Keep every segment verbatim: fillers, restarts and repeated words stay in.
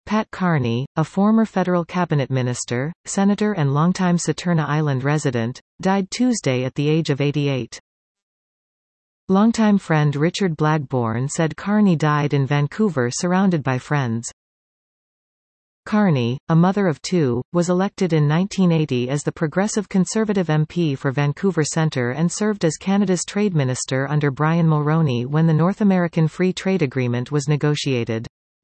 Pat Carney, a former federal cabinet minister, senator and longtime Saturna Island resident, died Tuesday at the age of eighty-eight. Longtime friend Richard Blagborn said Carney died in Vancouver surrounded by friends. Carney, a mother of two, was elected in nineteen eighty as the Progressive Conservative M P for Vancouver Centre and served as Canada's trade minister under Brian Mulroney when the North American Free Trade Agreement was negotiated.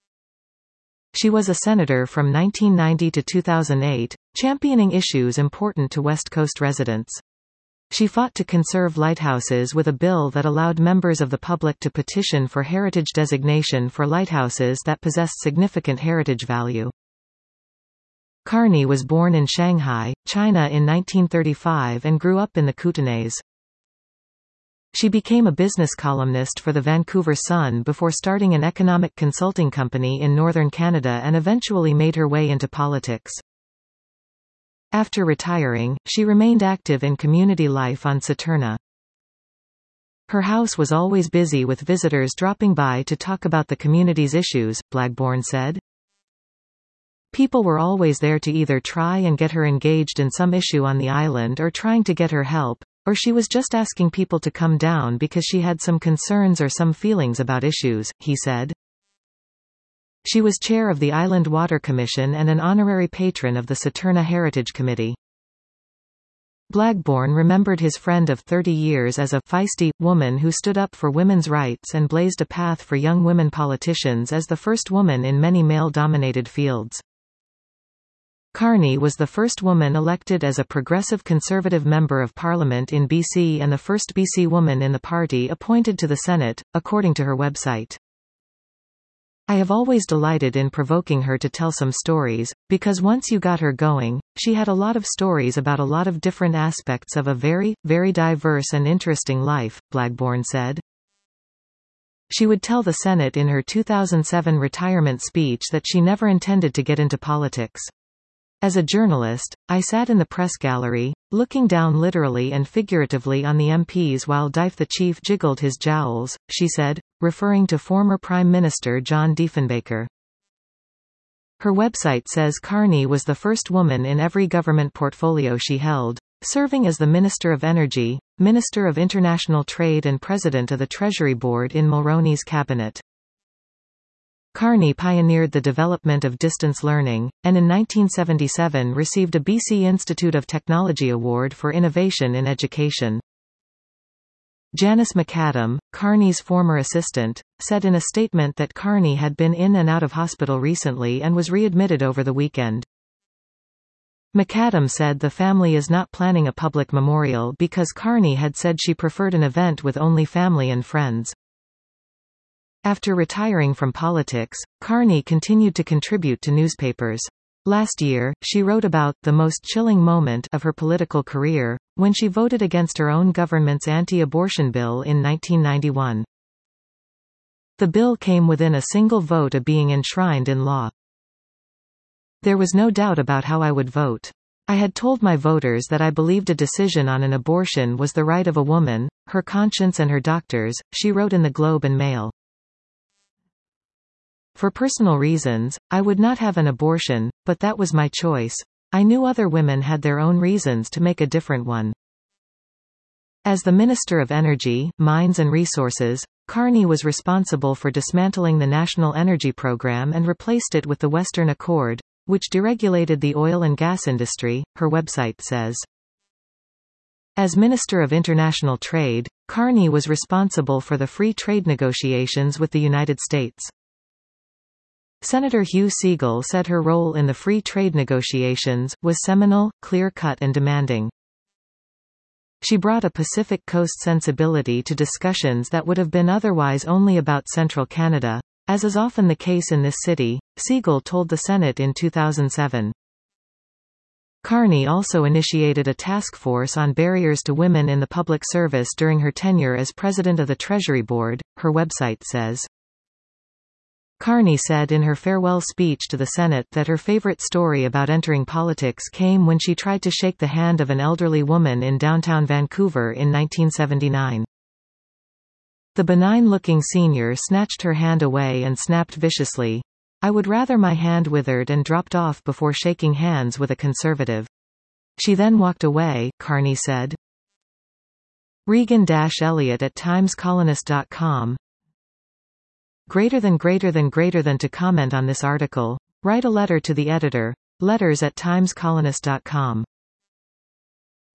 She was a senator from nineteen ninety to two thousand eight, championing issues important to West Coast residents. She fought to conserve lighthouses with a bill that allowed members of the public to petition for heritage designation for lighthouses that possessed significant heritage value. Carney was born in Shanghai, China in nineteen thirty-five and grew up in the Kootenays. She became a business columnist for the Vancouver Sun before starting an economic consulting company in northern Canada and eventually made her way into politics. After retiring, she remained active in community life on Saturna. Her house was always busy with visitors dropping by to talk about the community's issues, Blagborn said. People were always there to either try and get her engaged in some issue on the island or trying to get her help, or she was just asking people to come down because she had some concerns or some feelings about issues, he said. She was chair of the Island Water Commission and an honorary patron of the Saturna Heritage Committee. Blagborn remembered his friend of thirty years as a feisty woman who stood up for women's rights and blazed a path for young women politicians as the first woman in many male-dominated fields. Carney was the first woman elected as a Progressive Conservative Member of Parliament in B C and the first B C woman in the party appointed to the Senate, according to her website. I have always delighted in provoking her to tell some stories, because once you got her going, she had a lot of stories about a lot of different aspects of a very, very diverse and interesting life, Blagborn said. She would tell the Senate in her two thousand seven retirement speech that she never intended to get into politics. As a journalist, I sat in the press gallery, looking down literally and figuratively on the M Ps while Dife the Chief jiggled his jowls, she said, referring to former Prime Minister John Diefenbaker. Her website says Carney was the first woman in every government portfolio she held, serving as the Minister of Energy, Minister of International Trade and President of the Treasury Board in Mulroney's cabinet. Carney pioneered the development of distance learning, and in nineteen seventy-seven received a B C Institute of Technology Award for Innovation in Education. Janice McAdam, Carney's former assistant, said in a statement that Carney had been in and out of hospital recently and was readmitted over the weekend. McAdam said the family is not planning a public memorial because Carney had said she preferred an event with only family and friends. After retiring from politics, Carney continued to contribute to newspapers. Last year, she wrote about the most chilling moment of her political career, when she voted against her own government's anti-abortion bill in nineteen ninety-one. The bill came within a single vote of being enshrined in law. There was no doubt about how I would vote. I had told my voters that I believed a decision on an abortion was the right of a woman, her conscience and her doctors, she wrote in the Globe and Mail. For personal reasons, I would not have an abortion, but that was my choice. I knew other women had their own reasons to make a different one. As the Minister of Energy, Mines and Resources, Carney was responsible for dismantling the National Energy Program and replaced it with the Western Accord, which deregulated the oil and gas industry, her website says. As Minister of International Trade, Carney was responsible for the free trade negotiations with the United States. Senator Hugh Segal said her role in the free trade negotiations was seminal, clear-cut and demanding. She brought a Pacific Coast sensibility to discussions that would have been otherwise only about central Canada, as is often the case in this city, Segal told the Senate in two thousand seven. Carney also initiated a task force on barriers to women in the public service during her tenure as president of the Treasury Board, her website says. Carney said in her farewell speech to the Senate that her favorite story about entering politics came when she tried to shake the hand of an elderly woman in downtown Vancouver in nineteen seventy-nine. The benign-looking senior snatched her hand away and snapped viciously, I would rather my hand withered and dropped off before shaking hands with a conservative. She then walked away, Carney said. Regan-Elliott at times colonist dot com. Greater than greater than greater than to comment on this article. Write a letter to the editor. Letters at times colonist dot com.